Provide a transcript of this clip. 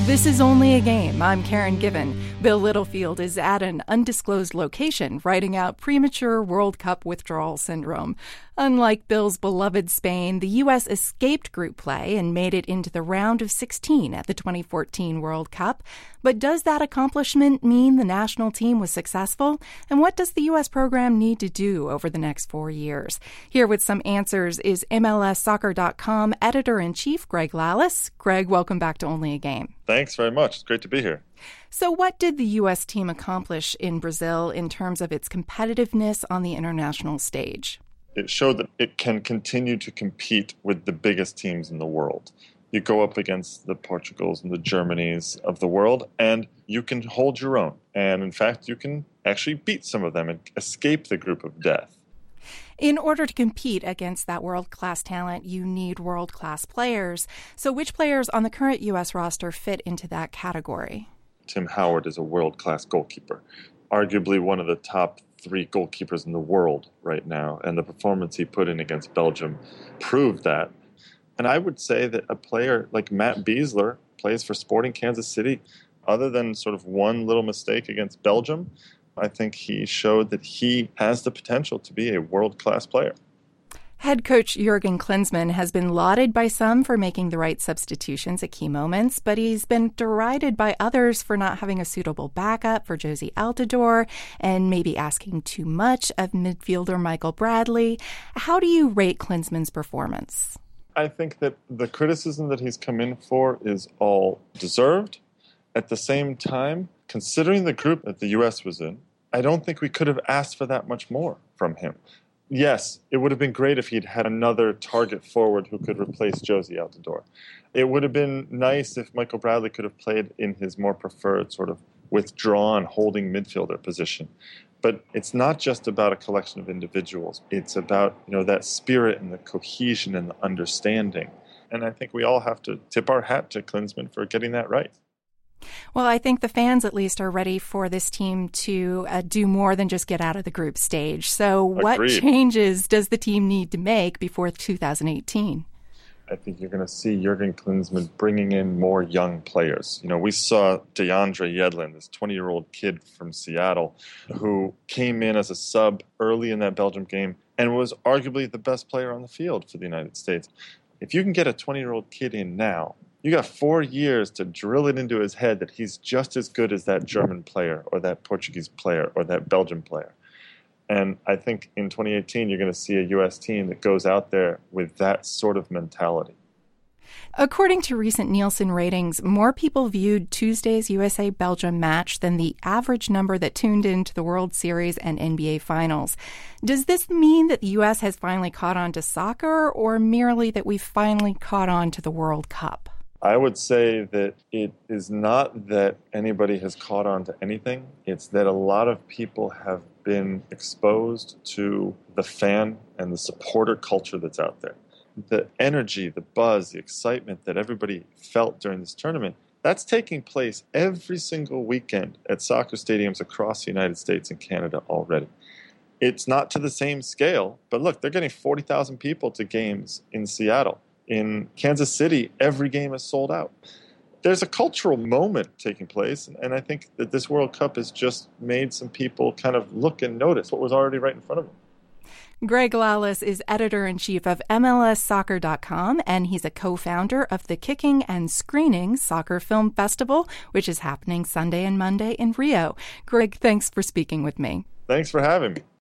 This is Only a Game. I'm Karen Given. Bill Littlefield is at an undisclosed location writing out premature World Cup withdrawal syndrome. Unlike Bill's beloved Spain, the U.S. escaped group play and made it into the round of 16 at the 2014 World Cup. But does that accomplishment mean the national team was successful? And what does the U.S. program need to do over the next 4 years? Here with some answers is MLSsoccer.com editor-in-chief Greg Lallis. Greg, welcome back to Only a Game. Thanks very much. It's great to be here. So what did the U.S. team accomplish in Brazil in terms of its competitiveness on the international stage? It showed that it can continue to compete with the biggest teams in the world. You go up against the Portugals and the Germanys of the world, and you can hold your own. And in fact, you can actually beat some of them and escape the group of death. In order to compete against that world-class talent, you need world-class players. So which players on the current U.S. roster fit into that category? Tim Howard is a world-class goalkeeper, arguably one of the top 3 goalkeepers in the world right now, and the performance he put in against Belgium proved that. And I would say that a player like Matt Besler plays for Sporting Kansas City. Other than sort of one little mistake against Belgium, I think he showed that he has the potential to be a world-class player. Head coach Jurgen Klinsmann has been lauded by some for making the right substitutions at key moments, but he's been derided by others for not having a suitable backup for Jozy Altidore and maybe asking too much of midfielder Michael Bradley. How do you rate Klinsmann's performance? I think that the criticism that he's come in for is all deserved. At the same time, considering the group that the U.S. was in, I don't think we could have asked for that much more from him. Yes, it would have been great if he'd had another target forward who could replace Jozy Altidore. It would have been nice if Michael Bradley could have played in his more preferred sort of withdrawn holding midfielder position. But it's not just about a collection of individuals. It's about, that spirit and the cohesion and the understanding. And I think we all have to tip our hat to Klinsmann for getting that right. Well, I think the fans at least are ready for this team to do more than just get out of the group stage. So what Agreed. Changes does the team need to make before 2018? I think you're going to see Jurgen Klinsmann bringing in more young players. We saw DeAndre Yedlin, this 20-year-old kid from Seattle, who came in as a sub early in that Belgium game and was arguably the best player on the field for the United States. If you can get a 20-year-old kid in now, you got 4 years to drill it into his head that he's just as good as that German player or that Portuguese player or that Belgian player. And I think in 2018, you're going to see a U.S. team that goes out there with that sort of mentality. According to recent Nielsen ratings, more people viewed Tuesday's USA-Belgium match than the average number that tuned into the World Series and NBA Finals. Does this mean that the U.S. has finally caught on to soccer, or merely that we've finally caught on to the World Cup? I would say that it is not that anybody has caught on to anything. It's that a lot of people have been exposed to the fan and the supporter culture that's out there. The energy, the buzz, the excitement that everybody felt during this tournament, that's taking place every single weekend at soccer stadiums across the United States and Canada already. It's not to the same scale, but look, they're getting 40,000 people to games in Seattle. In Kansas City, every game is sold out. There's a cultural moment taking place, and I think that this World Cup has just made some people kind of look and notice what was already right in front of them. Greg Lallis is editor-in-chief of MLSsoccer.com, and he's a co-founder of the Kicking and Screening Soccer Film Festival, which is happening Sunday and Monday in Rio. Greg, thanks for speaking with me. Thanks for having me.